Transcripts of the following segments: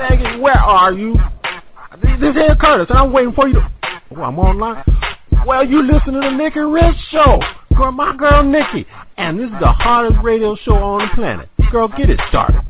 Maggie, where are you? This is Curtis, and I'm waiting for you to... Oh, I'm online? Well, you listen to the Nikki Rich Show. Girl, my girl Nikki. And this is the hottest radio show on the planet. Girl, get it started.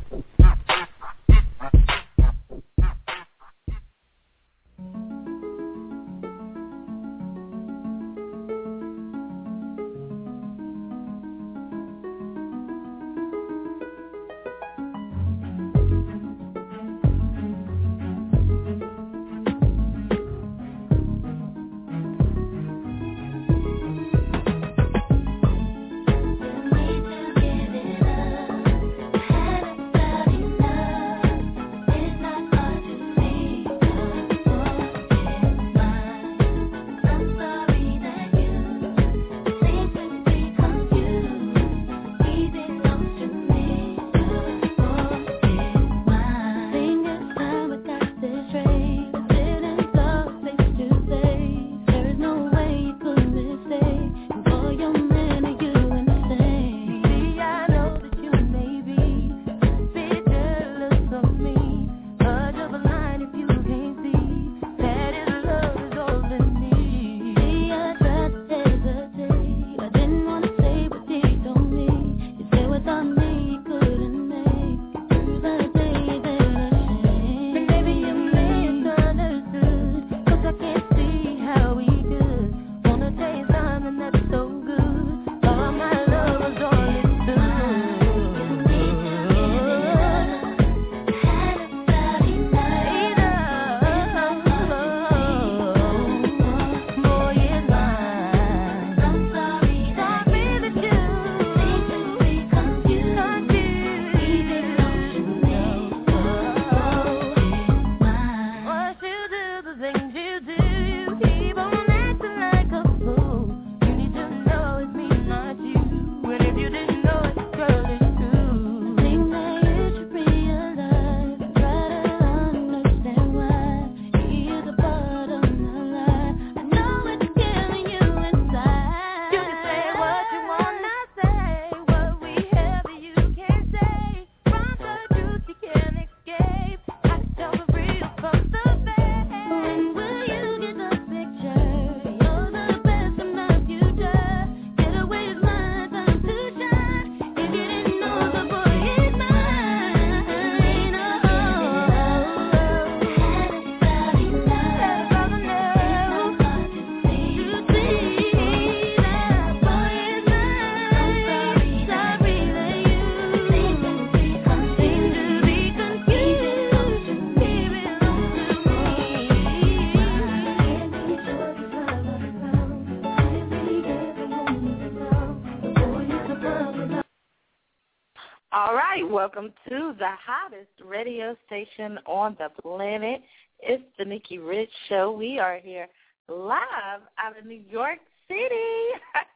All right, welcome to the hottest radio station on the planet. It's the Nikki Rich Show. We are here live out of New York City.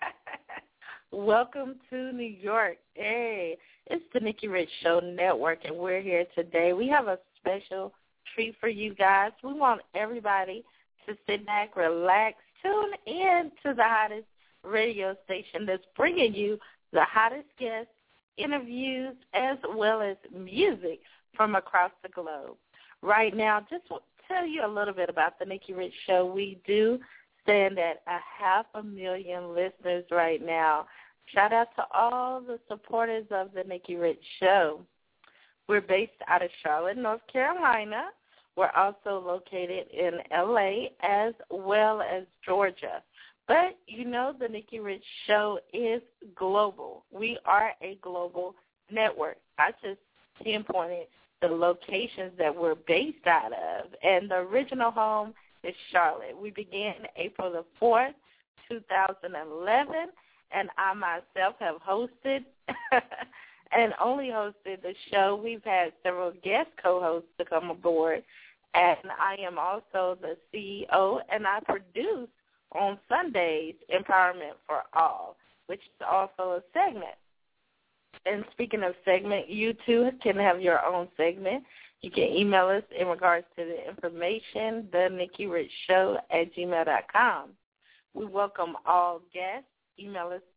Welcome to New York. Hey, it's the Nikki Rich Show Network, and we're here today. We have a special treat for you guys. We want everybody to sit back, relax, tune in to the hottest radio station that's bringing you the hottest guests, interviews, as well as music from across the globe. Right now, just to tell you a little bit about the Nikki Rich Show. We do stand at 500,000 listeners right now. Shout out to all the supporters of the Nikki Rich Show. We're based out of Charlotte, North Carolina. We're also located in L.A. as well as Georgia. But, you know, the Nikki Rich Show is global. We are a global network. I just pinpointed the locations that we're based out of. And the original home is Charlotte. We began April the 4th, 2011, and I myself have hosted and only hosted the show. We've had several guest co-hosts to come aboard, and I am also the CEO, and I produce on Sundays, Empowerment for All, which is also a segment. And speaking of segment, you too can have your own segment. You can email us in regards to the information, thenikkirichshow@gmail.com. We welcome all guests. Email us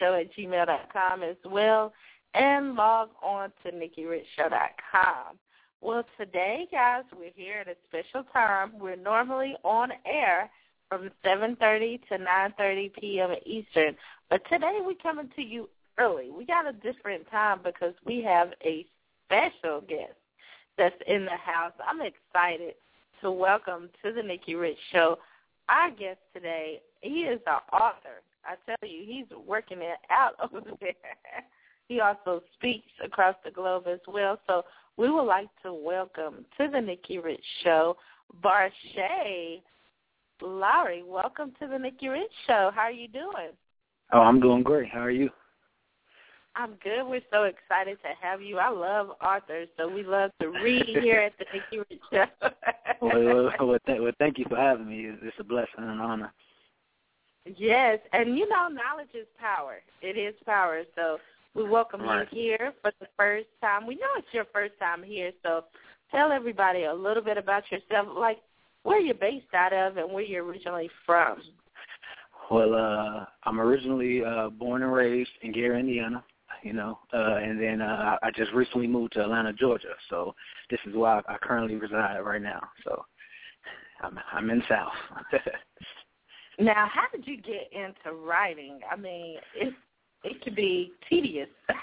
thenikkirichshow@gmail.com as well, and log on to nikkirichshow.com. Well, today, guys, we're here at a special time. We're normally on air from 7:30 to 9:30 p.m. Eastern, but today we're coming to you early. We got a different time because we have a special guest that's in the house. I'm excited to welcome to the Nikki Rich Show our guest today. He is an author. I tell you, he's working it out over there. He also speaks across the globe as well. So we would like to welcome to the Nikki Rich Show, Barshay Lowry. Welcome to the Nikki Rich Show. How are you doing? Oh, I'm doing great. How are you? I'm good. We're so excited to have you. I love authors, so we love to read here at the Nikki Rich Show. well, thank you for having me. It's a blessing and an honor. Yes, and you know, knowledge is power. It is power. So we welcome you here for the first time. We know it's your first time here, so tell everybody a little bit about yourself, like where you're based out of and where you're originally from. Well, I'm originally born and raised in Gary, Indiana, and then I just recently moved to Atlanta, Georgia. So this is where I currently reside right now. So I'm in the South. Now, how did you get into writing? I mean, it could be tedious.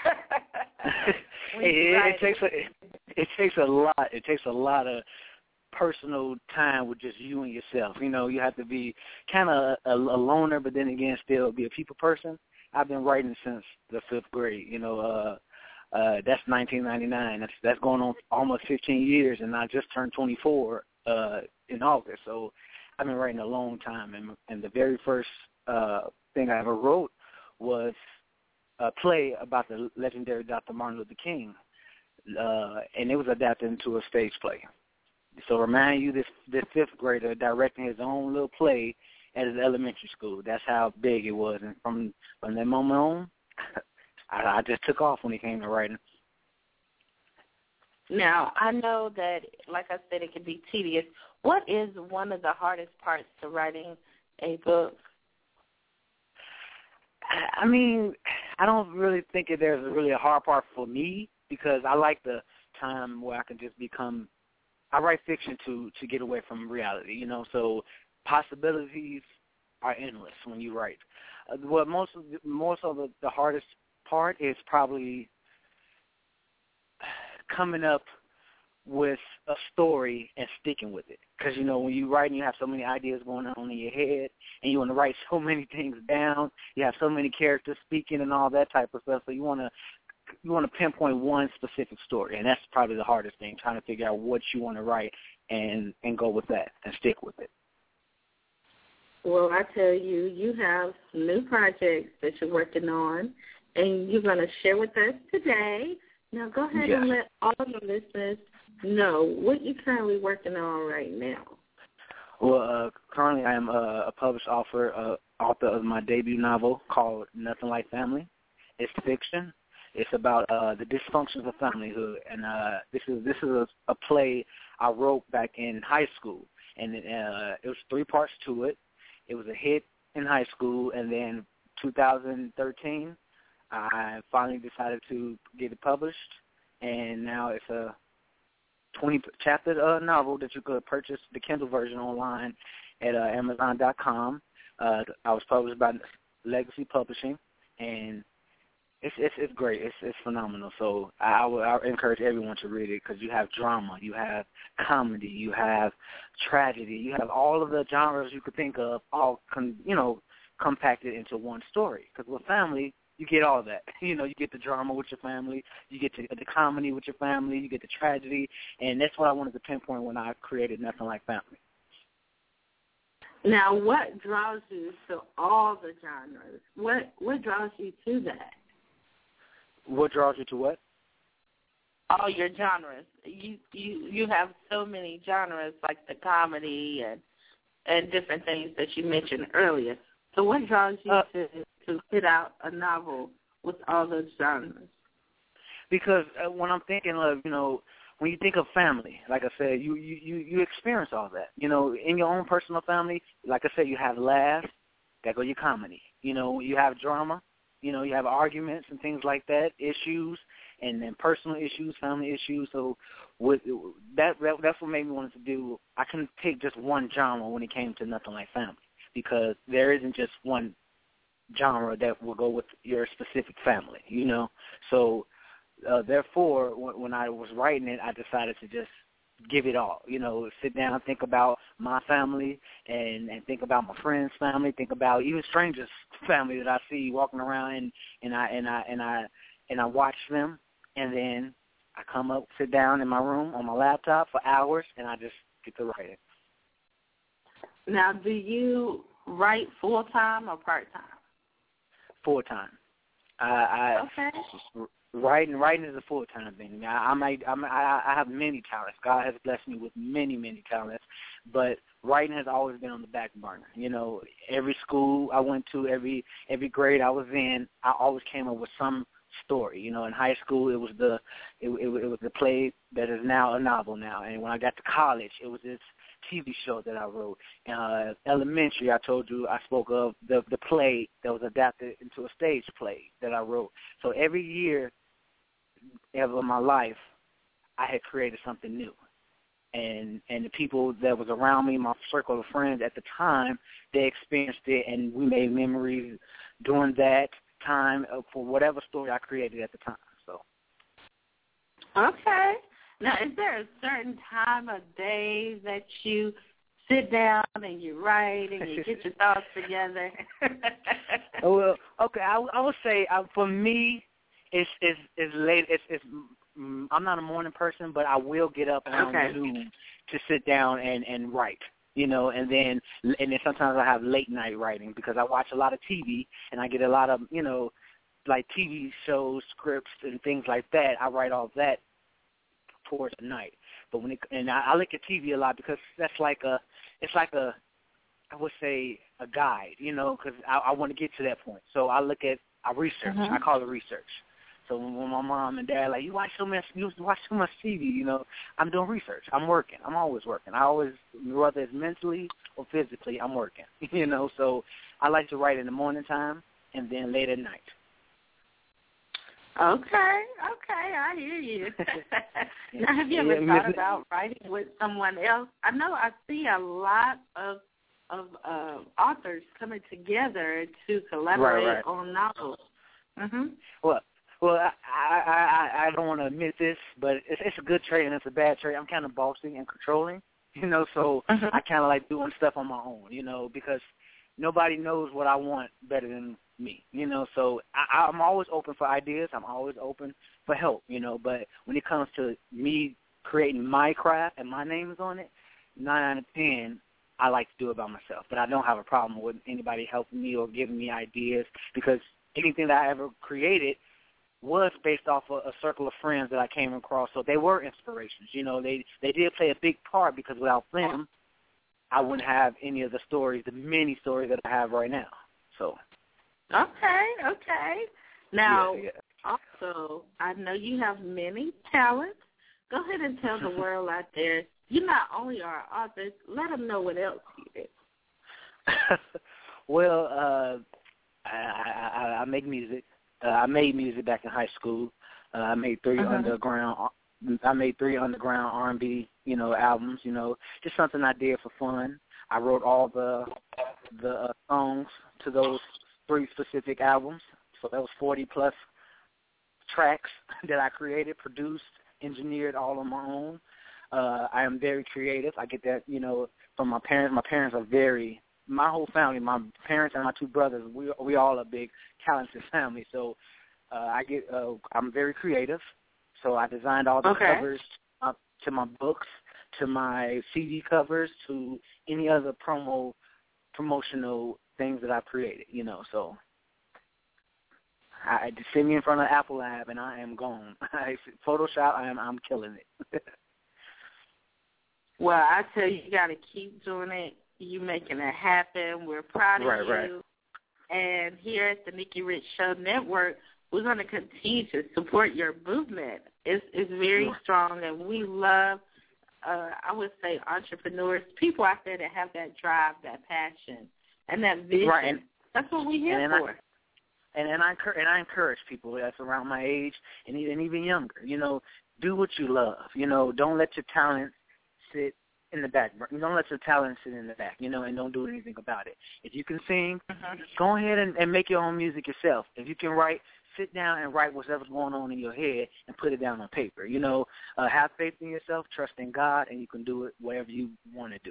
It takes a lot. It takes a lot of personal time with just you and yourself. You know, you have to be kind of a loner, but then again, still be a people person. I've been writing since the 5th grade. That's 1999. That's going on almost 15 years, and I just turned 24 in August. So I've been writing a long time, and the very first thing I ever wrote was a play about the legendary Dr. Martin Luther King, and it was adapted into a stage play. So remind you, this 5th grader directing his own little play at his elementary school. That's how big it was, and from that moment on, I just took off when it came to writing. Now, I know that, like I said, it can be tedious. What is one of the hardest parts to writing a book? I mean, I don't really think that there's really a hard part for me because I like the time where I can just I write fiction to get away from reality, so possibilities are endless when you write. What most of the hardest part is probably coming up with a story and sticking with it. Because, when you write and you have so many ideas going on in your head and you want to write so many things down, you have so many characters speaking and all that type of stuff, so you want to pinpoint one specific story, and that's probably the hardest thing, trying to figure out what you want to write and go with that and stick with it. Well, I tell you, you have new projects that you're working on, and you're going to share with us today. Now, go ahead and let all your listeners know what you're currently working on right now. Well, currently I am a published author of my debut novel called Nothing Like Family. It's fiction. It's about the dysfunctions of familyhood, and this is a play I wrote back in high school, and it was 3 parts to it. It was a hit in high school, and then 2013, I finally decided to get it published, and now it's a 20-chapter novel that you could purchase the Kindle version online at Amazon.com. I was published by Legacy Publishing, and it's great. It's phenomenal. So I encourage everyone to read it because you have drama, you have comedy, you have tragedy, you have all of the genres you could think of, all compacted into one story. Because with family, you get all that. You get the drama with your family, you get the comedy with your family, you get the tragedy, and that's what I wanted to pinpoint when I created Nothing Like Family. Now, what draws you to all the genres? What draws you to that? What draws you to what? All your genres. You have so many genres, like the comedy and different things that you mentioned earlier. So what draws you to put out a novel with all those genres? Because when I'm thinking of, when you think of family, like I said, you experience all that. In your own personal family, like I said, you have laughs, that go your comedy. You have drama. You have arguments and things like that, issues, and then personal issues, family issues. So with that's what made me want to do. I couldn't pick just one genre when it came to Nothing Like Family, because there isn't just one genre that will go with your specific family, you know. So therefore, when I was writing it, I decided to just give it all, you know, sit down, think about my family, and think about my friends' family, think about even strangers' family that I see walking around, and I watch them, and then I come up, sit down in my room on my laptop for hours, and I just get to write it. Now, do you write full-time or part-time? Full-time. Okay. Writing is a full-time thing. I have many talents. God has blessed me with many, many talents, but writing has always been on the back burner. You know, every school I went to, every grade I was in, I always came up with some story. You know, in high school it was the play that is now a novel now, and when I got to college, it was this TV show that I wrote. Elementary, I told you, I spoke of the play that was adapted into a stage play that I wrote. So every year of my life, I had created something new. And the people that was around me, my circle of friends at the time, they experienced it, and we made memories during that time for whatever story I created at the time. So. Okay. Now, is there a certain time of day that you sit down and you write and you get your thoughts together? Well, okay, I would say for me, it's late. I'm not a morning person, but I will get up around noon to sit down and write. You know, and then sometimes I have late night writing because I watch a lot of TV and I get a lot of, you know, like TV shows, scripts, and things like that. I write all that towards the night. But I look at TV a lot because it's like a I would say a guide, you know, because I want to get to that point. So I research. I call it research. So when my mom and dad are like, you watch too much TV, you know, I'm doing research. I'm working. I'm always working. Whether it's mentally or physically, I'm working, you know. So I like to write in the morning time and then late at night. Okay, I hear you. Now, have you ever thought about writing with someone else? I know I see a lot of authors coming together to collaborate on novels. Mm-hmm. Well, I don't want to admit this, but it's a good trait and it's a bad trait. I'm kind of bossy and controlling, you know, so I kind of like doing stuff on my own, you know, because nobody knows what I want better than me, you know, so I'm always open for ideas. I'm always open for help, you know, but when it comes to me creating my craft and my name is on it, 9 out of 10, I like to do it by myself. But I don't have a problem with anybody helping me or giving me ideas because anything that I ever created was based off of a circle of friends that I came across, so they were inspirations. You know, they did play a big part because without them, I wouldn't have any of the many stories that I have right now. So. Okay. Now, also, I know you have many talents. Go ahead and tell the world out there, you not only are an author, let them know what else you do. Well, I make music. I made music back in high school. I made three underground R&B, you know, albums. You know, just something I did for fun. I wrote all the songs to those 3 specific albums. So that was 40+ tracks that I created, produced, engineered all on my own. I am very creative. I get that, you know, from my parents. My parents are my whole family, my parents and my 2 brothers, we all a big talented family. So I'm very creative. So I designed all the covers to my books, to my CD covers, to any other promotional things that I've created, you know. So I just sit me in front of the Apple Lab and I am gone. Photoshop, I'm killing it. Well, I tell you, you got to keep doing it. You making it happen. We're proud of you. Right. And here at the Nikki Rich Show Network, we're going to continue to support your movement. It's very strong, and we love, I would say, entrepreneurs, people out there that have that drive, that passion, and that vision. Right. That's what we're here for. And I encourage people that's around my age and even younger, do what you love. Don't let your talent sit in the back. Don't let your talent sit in the back, and don't do anything about it. If you can sing, go ahead and make your own music yourself. If you can write, sit down and write whatever's going on in your head and put it down on paper. Have faith in yourself, trust in God, and you can do it whatever you want to do.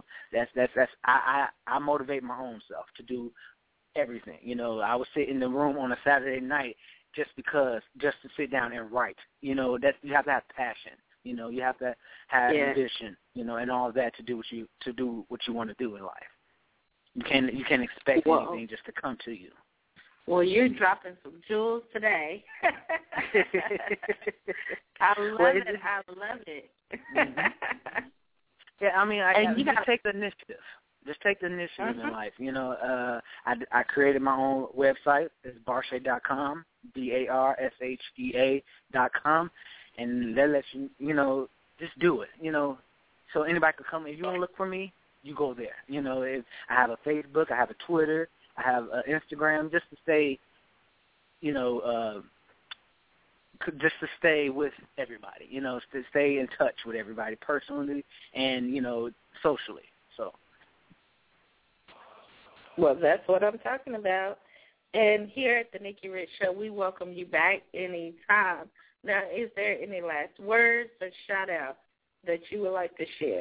I motivate my own self to do everything. I would sit in the room on a Saturday night just to sit down and write. That you have to have passion. You have to have ambition. And all of that to do what you want to do in life. You can't expect anything just to come to you. Well, you're dropping some jewels today. I love it. Mm-hmm. Yeah, I mean, just take the initiative. Just take the initiative in life. I created my own website. It's Barshea.com, BARSHEA.com, and that lets you, just do it. So anybody can come. If you want to look for me, you go there. I have a Facebook, I have a Twitter, I have an Instagram, just to stay, just to stay with everybody. To stay in touch with everybody personally and socially. So. Well, that's what I'm talking about. And here at the Nikki Rich Show, we welcome you back any time. Now, is there any last words or shout-out that you would like to share?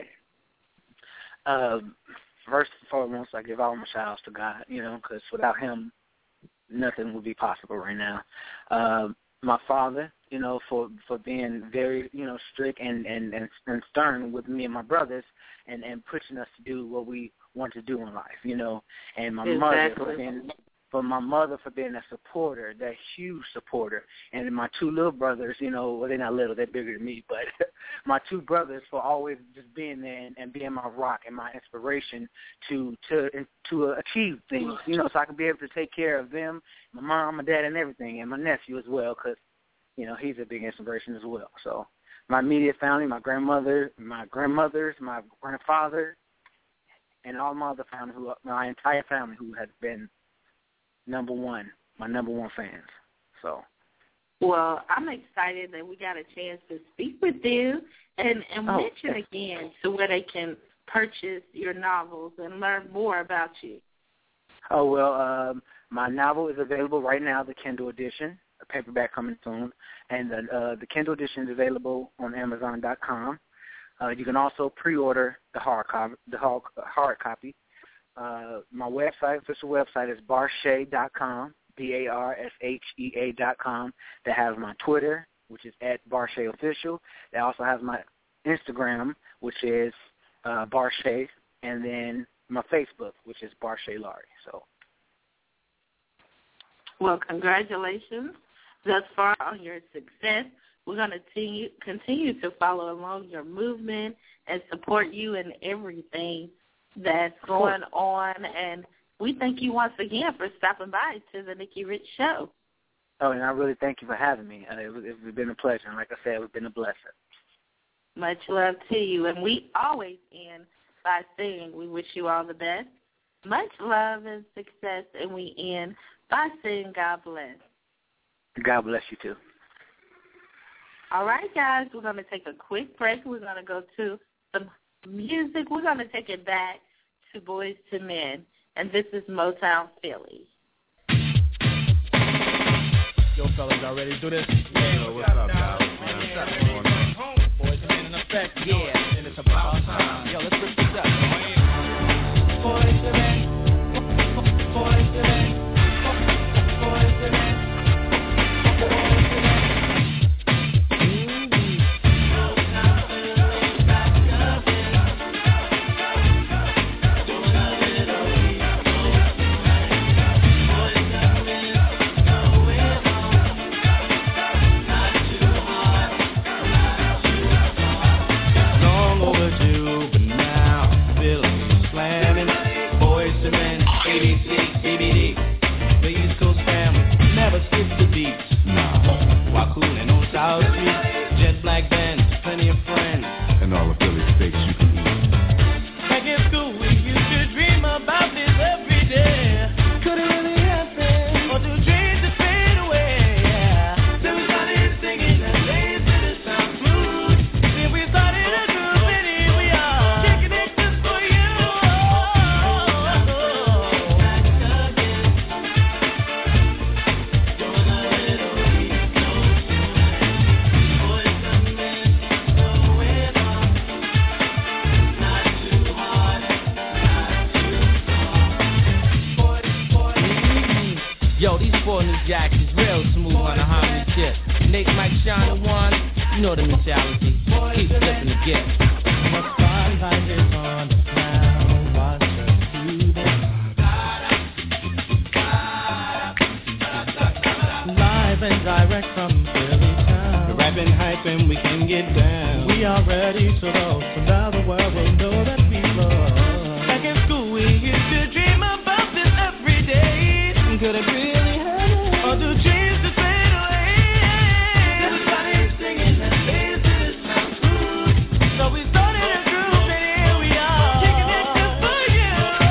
First and foremost, I give all my shout-outs to God, because without him, nothing would be possible right now. My father, for being very, strict and stern with me and my brothers and pushing us to do what we want to do in life, and my mother for being a supporter, that huge supporter, and my two little brothers, well, they're not little, they're bigger than me, but my two brothers for always just being there and being my rock and my inspiration to achieve things, so I can be able to take care of them, my mom, my dad, and everything, and my nephew as well, because, he's a big inspiration as well. So my immediate family, my grandmother, my grandmothers, my grandfather, and all my other family, my entire family who has been my number one fans. So. Well, I'm excited that we got a chance to speak with you and mention again to where they can purchase your novels and learn more about you. Oh, well, my novel is available right now, the Kindle edition, a paperback coming soon, and the Kindle edition is available on Amazon.com. You can also pre-order the hard copy. My official website is Barshea.com, BARSHEA.com. That has my Twitter, which is @BarSheaOfficial. They also have my Instagram, which is Barshea, and then my Facebook, which is Barshea Laurie. So. Well, congratulations thus far on your success. We're going to continue to follow along your movement and support you in everything that's going on. And we thank you once again for stopping by to the Nikki Rich Show. Oh, and I really thank you for having me. It's been a pleasure. And like I said, it's been a blessing. Much love to you. And we always end by saying we wish you all the best. Much love and success. And we end by saying God bless. God bless you, too. All right, guys, we're going to take a quick break. We're going to go to some music. We're going to take it back to Boys to Men, and this is Motown Philly. Yo, fellas, y'all ready to do this? Yeah, what's up, guys? What's up, man? Boys to Men in effect, yeah, and it's about time. Yo, let's lift this up. Boys to Men, boys to Men, boys to Men. You know the mentality. Keep flipping the gift. The spotlight is on us now. Watch us do this. Live and direct from Philly town. The rapping, hyping, we can get down. We are ready to roll, so now the world will know that we love. Back in school, we used to dream about this every day. Could it really happen? Or do dreams just fade away? Everybody's singing and dancing, it sounds good. So we started a group and here we are. Kicking it just for you.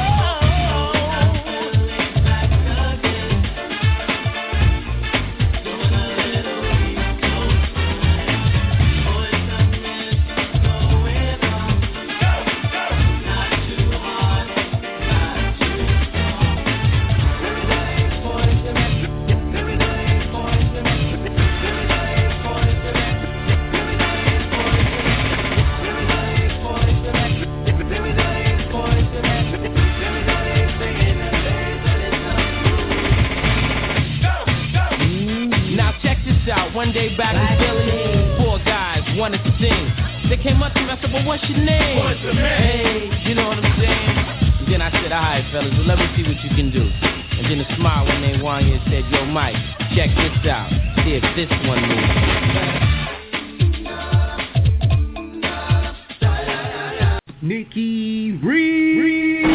One day back in Philly, 4 guys wanted to sing. They came up to me, I said, well, what's your name? What's your name? Hey, you know what I'm saying? And then I said, all right, fellas, well, let me see what you can do. And then a smile when they won you and said, yo, Mike, check this out. See if this one moves. Nikki Reed.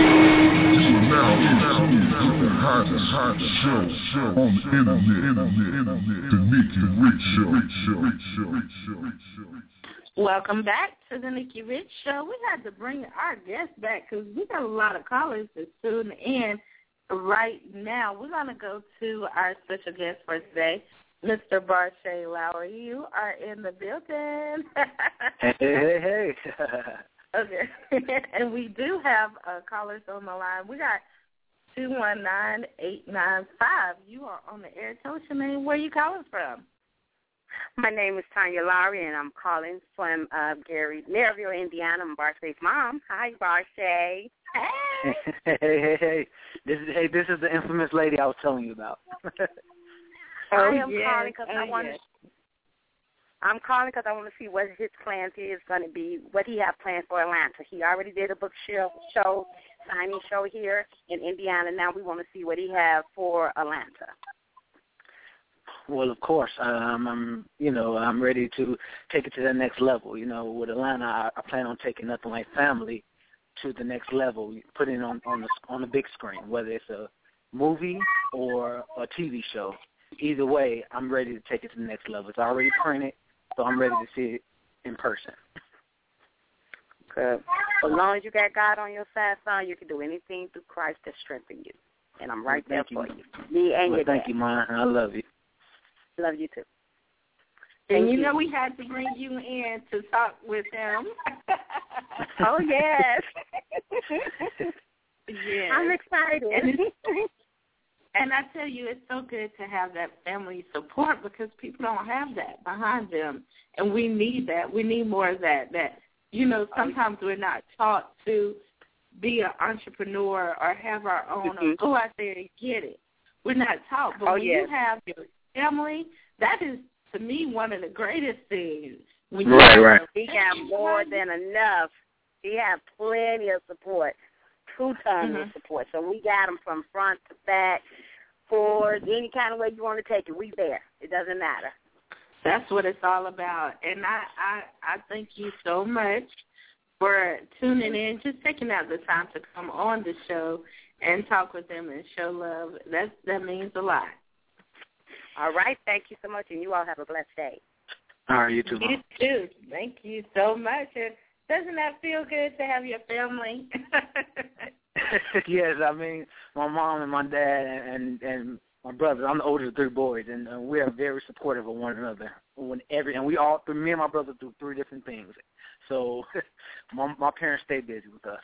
Hot show on the internet. The Nikki Rich Show. Welcome back to the Nikki Rich Show. We had to bring our guests back because we got a lot of callers that's tuning in right now. We're going to go to our special guest for today, Mr. Barshay Lowry. You are in the building. Hey. Okay. And we do have callers on the line. We got 219-895. You are on the air. Tell us your name. Where are you calling from? My name is Tanya Lowry, and I'm calling from Gary, Maryville, Indiana. I'm Barshay's mom. Hi, Barshay. Hey. This is the infamous lady I was telling you about. I am calling because I want to. I'm calling because I want to see what his plans is going to be, what he has planned for Atlanta. He already did a book show, signing show here in Indiana. Now we want to see what he has for Atlanta. Well, of course, I'm ready to take it to the next level. You know, with Atlanta, I plan on taking Nothing Like Family to the next level, putting it on the big screen, whether it's a movie or a TV show. Either way, I'm ready to take it to the next level. It's already printed, so I'm ready to see it in person. Good. As long as you got God on your side, son, you can do anything through Christ that strengthens you. And I'm right there for you. Me and your dad. Thank you, Mom. I love you. Love you, too. And you know we had to bring you in to talk with them. Oh, yes. Yeah. I'm excited. And I tell you, it's so good to have that family support because people don't have that behind them. And we need that. We need more of that. You know, sometimes we're not taught to be an entrepreneur or have our own or go out there and get it. We're not taught. But when you have your family, that is, to me, one of the greatest things. Right. He got more than enough. He has plenty of support, 2 tons of support. So we got him from front to back, forward, any kind of way you want to take it. We there. It doesn't matter. That's what it's all about. And I thank you so much for tuning in, just taking out the time to come on the show and talk with them and show love. That means a lot. All right. Thank you so much, and you all have a blessed day. All right, you too, Mom. You too. Thank you so much. And doesn't that feel good to have your family? Yes, I mean, my mom and my dad and my brother. I'm the oldest of 3 boys, and we are very supportive of one another. And we all, me and my brother, do 3 different things. So my parents stay busy with us.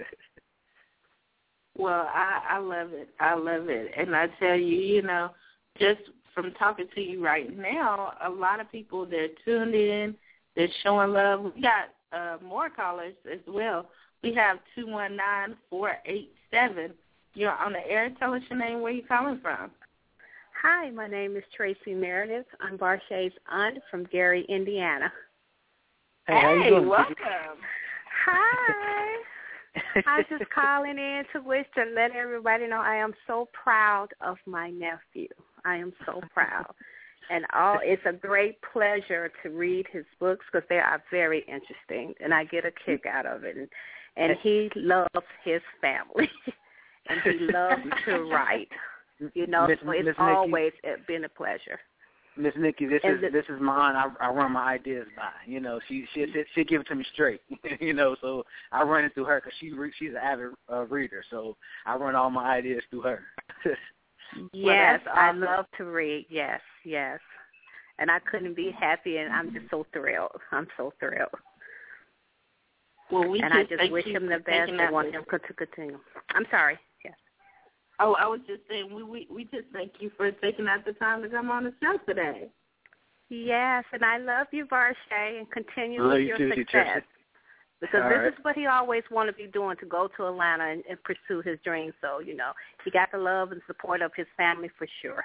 Well, I love it. I love it. And I tell you, you know, just from talking to you right now, a lot of people, they're tuned in, they're showing love. We got more callers as well. We have 219-487. You're on the air. Tell us your name, where you calling from. Hi, my name is Tracy Meredith. I'm Barsha's aunt from Gary, Indiana. Hey, how you doing? Welcome. Hi. I was just calling in to let everybody know I am so proud of my nephew. I am so proud. And it's a great pleasure to read his books because they are very interesting, and I get a kick out of it. And he loves his family, and he loves to write. You know, so it's always been a pleasure. Miss Nikki, this is my aunt. I run my ideas by. You know, she give it to me straight. You know, so I run it through her because she's an avid reader. So I run all my ideas through her. Yes, I love to read. Yes, and I couldn't be happy, and I'm just so thrilled. I'm so thrilled. Well, I just wish him the best and want him to continue. I'm sorry. Yes. Oh, I was just saying, we just thank you for taking out the time to come on the show today. Yes, and I love you, Barsha, and continue with your success. Because this is what he always wanted to be doing, to go to Atlanta and pursue his dreams. So, you know, he got the love and support of his family for sure.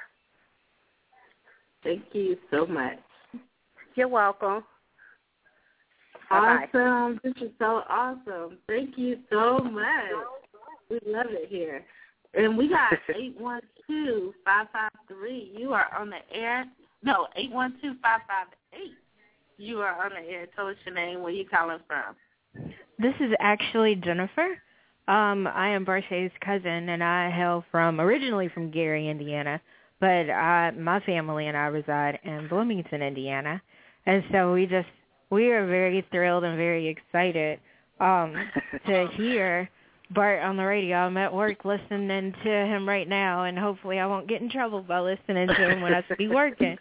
Thank you so much. You're welcome. Awesome. Bye-bye. This is so awesome. Thank you so much. We love it here. And we got 812-553. You are on the air. No, 812-558. You are on the air. Tell us your name, where you calling from. This is actually Jennifer. I am Barsha's cousin, and I hail originally from Gary, Indiana, but my family and I reside in Bloomington, Indiana, and so we are very thrilled and very excited to hear Bart on the radio. I'm at work listening to him right now, and hopefully I won't get in trouble by listening to him when I be working.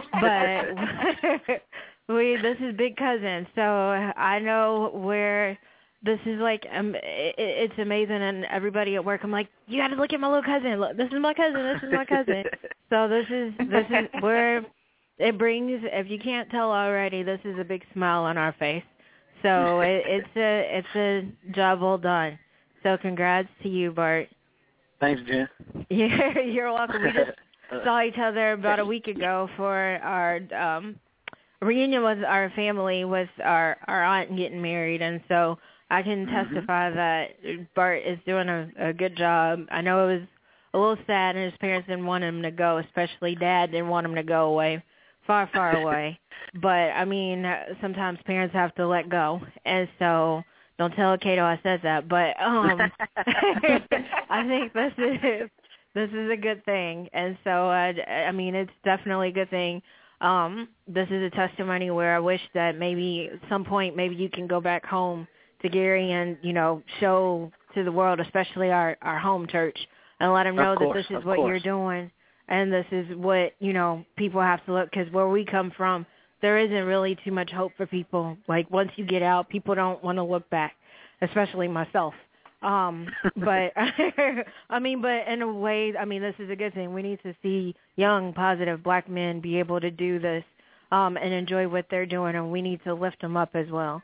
But this is Big Cousin, so I know where this is like. It's amazing, and everybody at work, I'm like, you got to look at my little cousin. Look, this is my cousin. This is my cousin. So this is where it brings. If you can't tell already, this is a big smile on our face. So it's a job well done. So congrats to you, Bart. Thanks, Jen. You're welcome. We just saw each other about a week ago for our reunion with our family, with our aunt getting married, and so I can testify that Bart is doing a good job. I know it was a little sad, and his parents didn't want him to go, especially Dad didn't want him to go away, far, far away. But, I mean, sometimes parents have to let go, and so don't tell Kato I said that, but I think this is a good thing, and so, I mean, it's definitely a good thing. This is a testimony where I wish that maybe at some point maybe you can go back home to Gary and, you know, show to the world, especially our home church, and let them know that this is what you're doing and this is what, you know, people have to look, because where we come from, there isn't really too much hope for people. Like, once you get out, people don't want to look back, especially myself. But I mean, but in a way, I mean, this is a good thing. We need to see young, positive black men be able to do this and enjoy what they're doing, and we need to lift them up as well.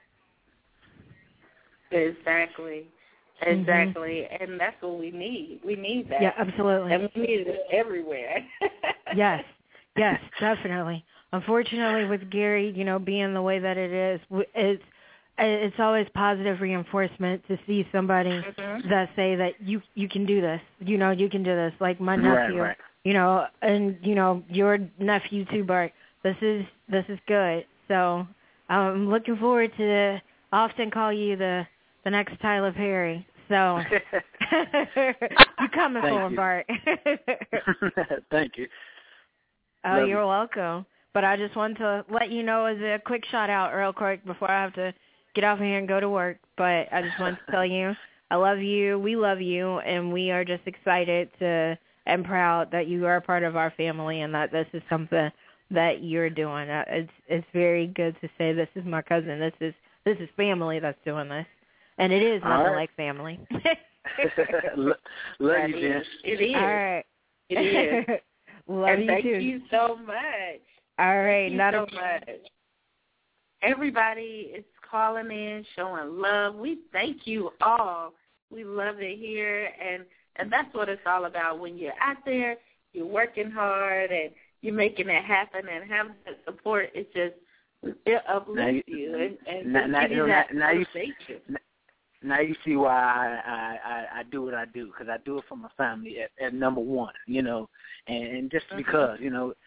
Exactly. And that's what we need. We need that. Yeah, absolutely. And we need it everywhere. Yes, definitely. Unfortunately, with Gary, you know, being the way that it is, it's always positive reinforcement to see somebody that say that you can do this. You know, you can do this. Like my nephew, right. You know, and you know your nephew too, Bart. This is good. So I'm looking forward to often call you the next Tyler Perry. So you coming for him, Bart? Thank you. Oh, Love you're welcome. But I just wanted to let you know as a quick shout out real quick before I have to get off of here and go to work. But I just wanted to tell you I love you, we love you, and we are just excited and proud that you are a part of our family and that this is something that you're doing. It's very good to say this is my cousin. This is family that's doing this. And it is nothing like family. Love you, Jen. It is. All right. It is. Love and you thank too. you so much. All right. Thank you so much. Everybody is calling in, showing love. We thank you all. We love it here, and that's what it's all about. When you're out there, you're working hard and you're making it happen, and having that support, it uplifts you and Now you see why I do what I do, because I do it for my family at number one, and just because,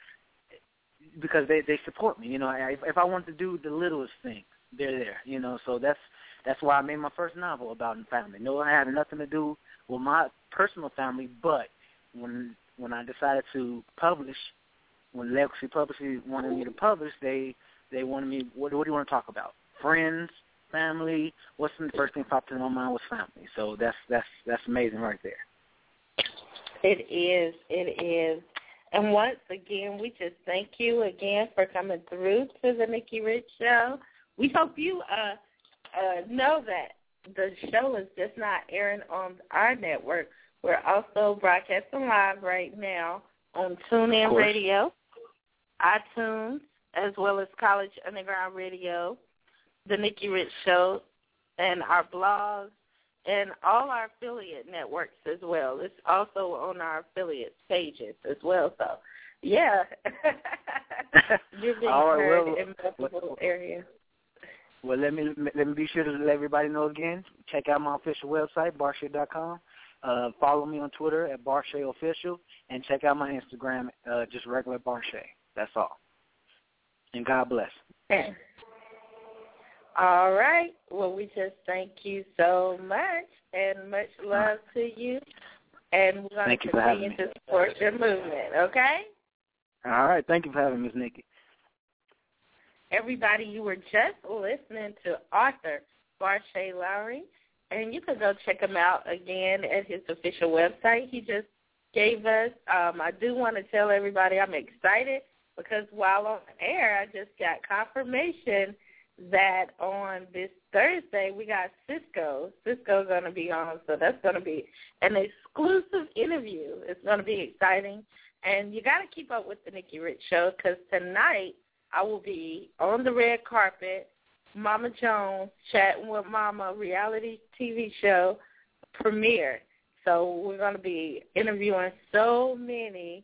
because they support me, if I want to do the littlest thing, they're there, so that's why I made my first novel about family. No, I had nothing to do with my personal family, but when I decided to publish, when Legacy Publishing wanted me to publish, they wanted me, what do you want to talk about? Friends, family, what's the first thing popped in my mind was family. So that's amazing right there. It is. And once again, we just thank you again for coming through to the Nikki Rich Show. We hope you know that the show is just not airing on our network. We're also broadcasting live right now on TuneIn Radio, iTunes, as well as College Underground Radio, the Nikki Rich Show, and our blogs, and all our affiliate networks as well. It's also on our affiliate pages as well. So, yeah, you're being heard in multiple areas. Well, let me be sure to let everybody know again. Check out my official website, barshay.com. Follow me on Twitter at BarshayOfficial, and check out my Instagram, just regular Barshay. That's all. And God bless. Okay. All right. Well, we just thank you so much, and much love to you. And we're going to continue to support your movement, okay? All right. Thank you for having me, Ms. Nikki. Everybody, you were just listening to Arthur Barshay Lowry, and you can go check him out again at his official website he just gave us. I do want to tell everybody I'm excited because while on air, I just got confirmation that on this Thursday we got Cisco. Cisco's going to be on, so that's going to be an exclusive interview. It's going to be exciting, and you got to keep up with the Nikki Rich Show because tonight I will be on the red carpet, Mama Jones, Chatting with Mama, reality TV show premiere. So we're going to be interviewing so many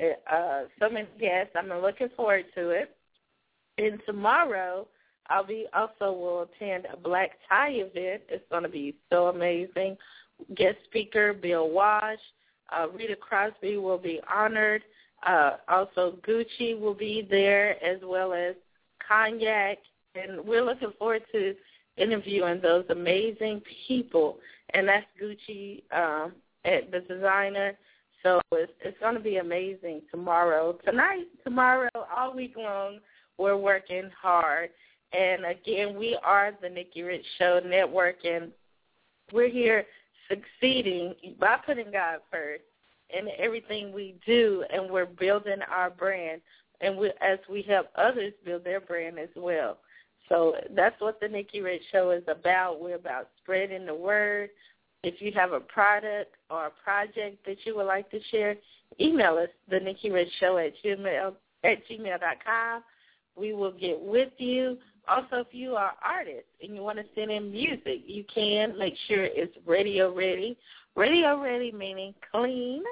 guests. I'm looking forward to it. And tomorrow will attend a black tie event. It's going to be so amazing. Guest speaker Bill Walsh, Rita Crosby will be honored. Also, Gucci will be there, as well as Cognac, and we're looking forward to interviewing those amazing people. And that's Gucci, the designer. So it's going to be amazing tomorrow, all week long. We're working hard, and again, we are the Nikki Rich Show Network, and we're here succeeding by putting God first in everything we do, and we're building our brand, and as we help others build their brand as well. So that's what the Nikki Rich Show is about. We're about spreading the word. If you have a product or a project that you would like to share, email us, the Nikki Rich Show at gmail.com. We will get with you. Also, if you are an artist and you want to send in music, you can. Make sure it's radio ready. Radio ready meaning clean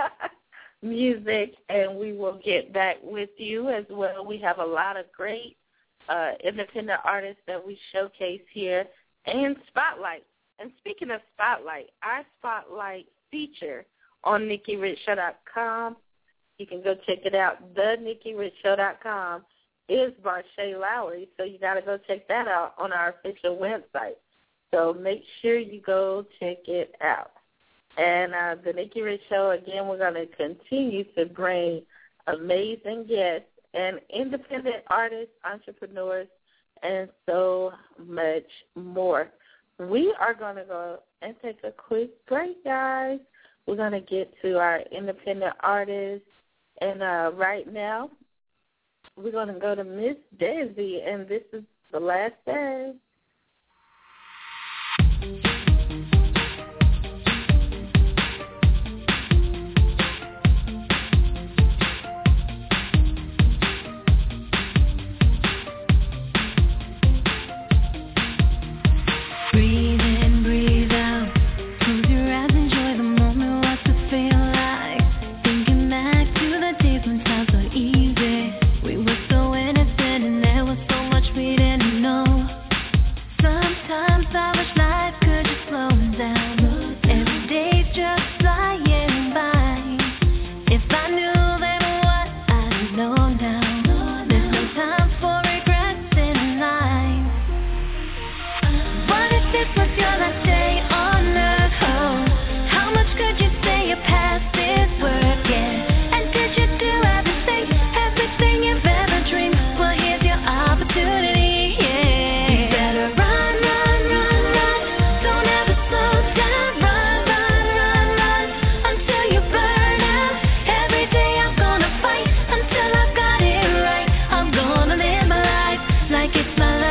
music, and we will get back with you as well. We have a lot of great independent artists that we showcase here and spotlight. And speaking of spotlight, our spotlight feature on NikkiRichShow.com, you can go check it out. The NikkiRichShow.com is Barshay Lowry, so you got to go check that out on our official website. So make sure you go check it out. And the Nikki Rich Show, again, we're going to continue to bring amazing guests and independent artists, entrepreneurs, and so much more. We are going to go and take a quick break, guys. We're going to get to our independent artists. And right now, we're going to go to Miss Desi, and this is The Last Day. Back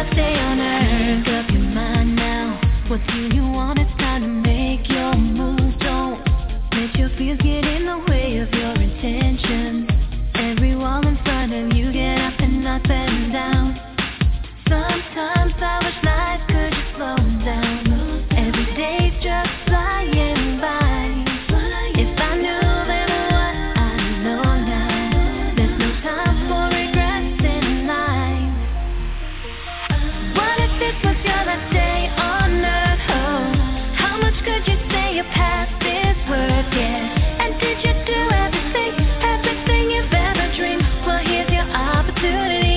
last day on earth. Make up your mind now. What do you want? It's time to make your move. Don't let your fears get in the way of your intentions. Every wall in front of you get up and nothing down. Sometimes I wish life could just slow down. Every day's just flying by. If I knew then what I know now, there's no time for regrets in life. What if this was your last day on earth? Oh, how much could you say your past is worth? Yeah, and did you do everything you've ever dreamed? Well, here's your opportunity.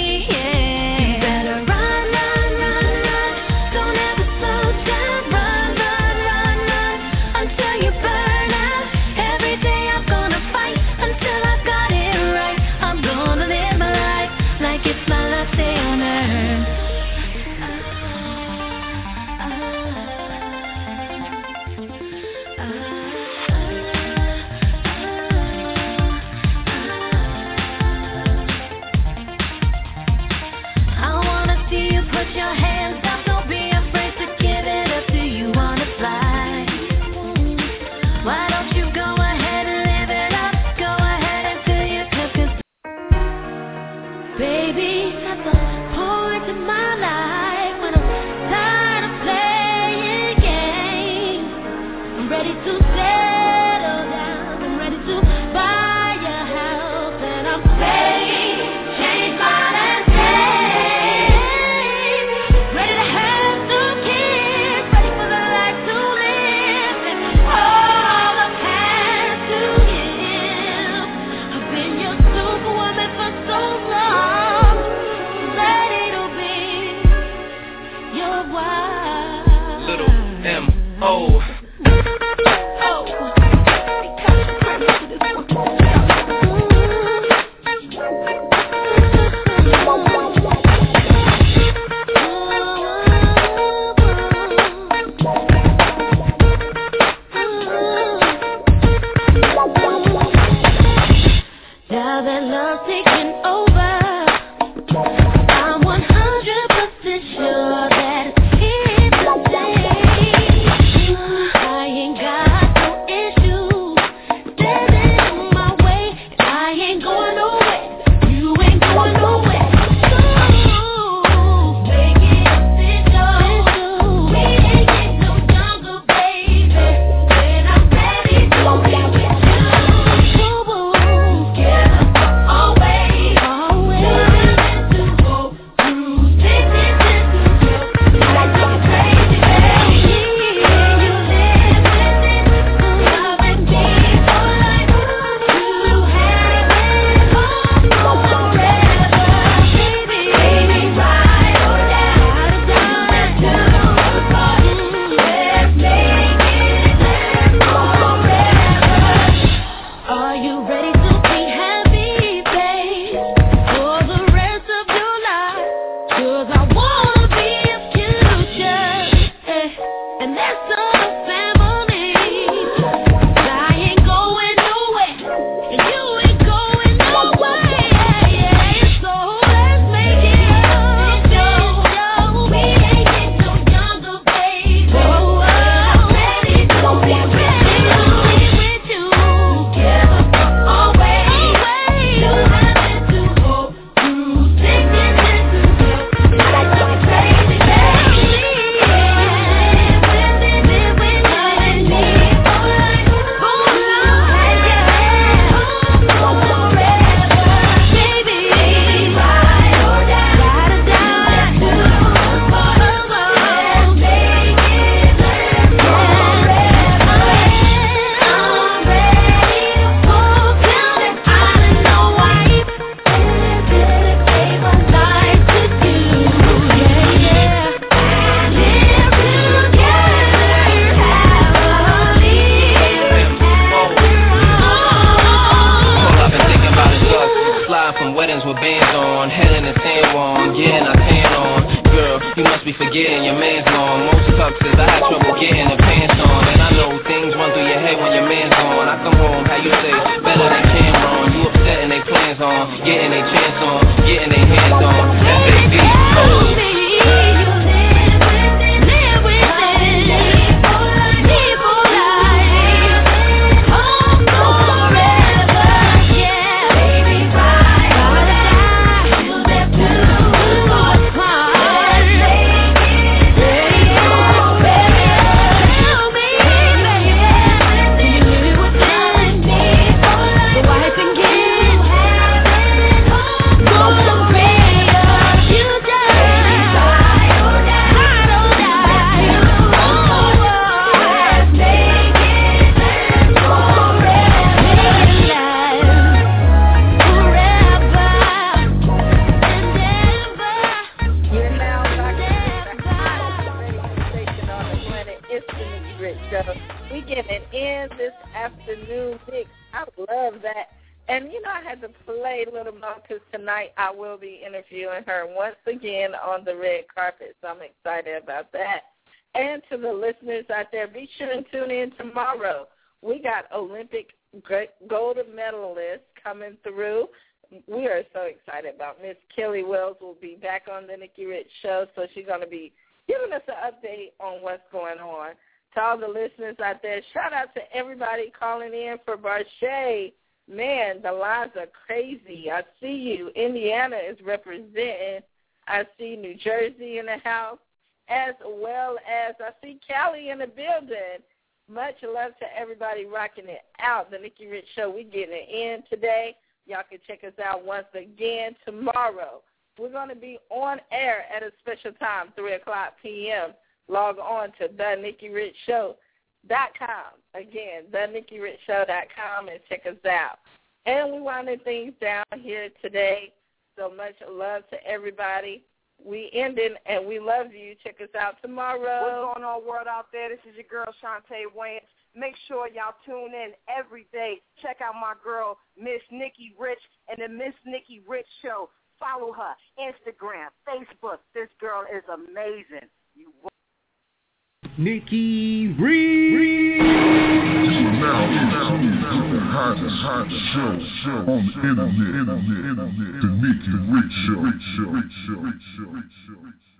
forgetting your man's gone. Most success, I had trouble getting the pants on. And I know things run through your head when your man's gone. I come home, how you say, better than Cameron. You upset and they plans on, getting their chance on, getting their hands on. S-A-V, oh. Rich Show. We getting in this afternoon mix. I love that. And, you know, I had to play Little Mo because tonight I will be interviewing her once again on the red carpet, so I'm excited about that. And to the listeners out there, be sure and tune in tomorrow. We got Olympic gold medalists coming through. We are so excited about Miss Kelly Wells will be back on the Nikki Rich Show, so she's going to be giving us an update on what's going on. To all the listeners out there, shout out to everybody calling in for Barche. Man, the lines are crazy. I see you. Indiana is representing. I see New Jersey in the house, as well as I see Cali in the building. Much love to everybody rocking it out. The Nikki Rich Show, we getting it in today. Y'all can check us out once again tomorrow. We're going to be on air at a special time, 3 o'clock p.m. Log on to TheNikkiRichShow.com. Again, TheNikkiRichShow.com, and check us out. And we winding things down here today. So much love to everybody. We ending, and we love you. Check us out tomorrow. What's going on, world out there? This is your girl, Shantae Wayans. Make sure y'all tune in every day. Check out my girl, Miss Nikki Rich, and the Miss Nikki Rich Show. Follow her, Instagram, Facebook. This girl is amazing. Nikki Rich. This is now the hottest show on the internet. The Nikki Rich Show.